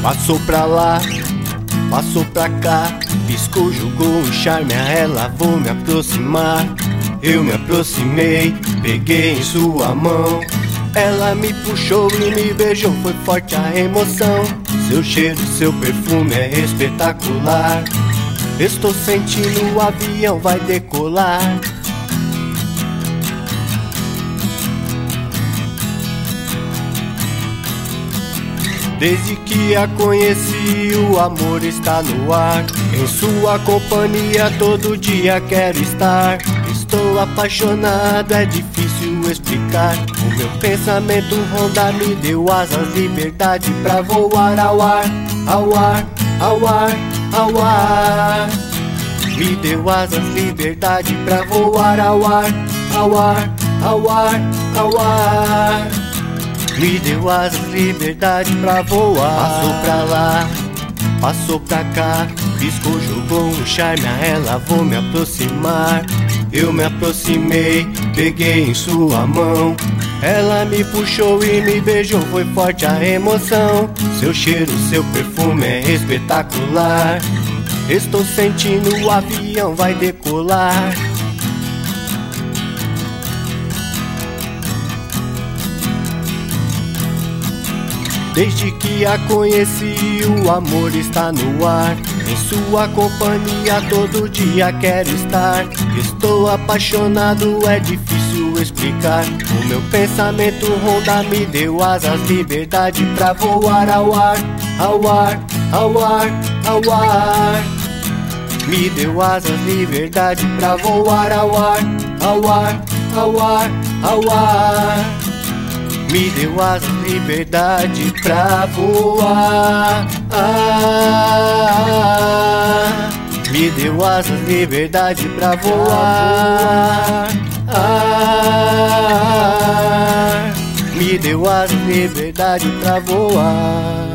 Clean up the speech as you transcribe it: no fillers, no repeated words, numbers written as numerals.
Passou pra lá, passou pra cá, piscou, jogou um charme a ela, vou me aproximar. Eu me aproximei, peguei em sua mão. Ela me puxou e me beijou, foi forte a emoção. Seu cheiro, seu perfume é espetacular. Estou sentindo o avião vai decolar. Desde que a conheci, o amor está no ar. Em sua companhia todo dia quero estar. Estou apaixonado, é difícil explicar. O meu pensamento ronda, me deu asas, liberdade pra voar ao ar, ao ar, ao ar, ao ar. Me deu asas, liberdade pra voar ao ar, ao ar, ao ar, ao ar. Me deu asas, liberdade pra voar. Passou pra lá, passou pra cá, piscou, jogou um charme a ela, vou me aproximar. Eu me aproximei, peguei em sua mão. Ela me puxou e me beijou, foi forte a emoção. Seu cheiro, seu perfume é espetacular. Estou sentindo o avião vai decolar. Desde que a conheci, o amor está no ar. Em sua companhia todo dia quero estar. Estou apaixonado, é difícil explicar. O meu pensamento ronda, me deu asas, liberdade pra voar ao ar, ao ar, ao ar, ao ar. Me deu asas, liberdade pra voar ao ar, ao ar, ao ar, ao ar. Me deu asas, liberdade pra voar. Me deu asas, liberdade pra voar. Me deu asas, liberdade pra voar.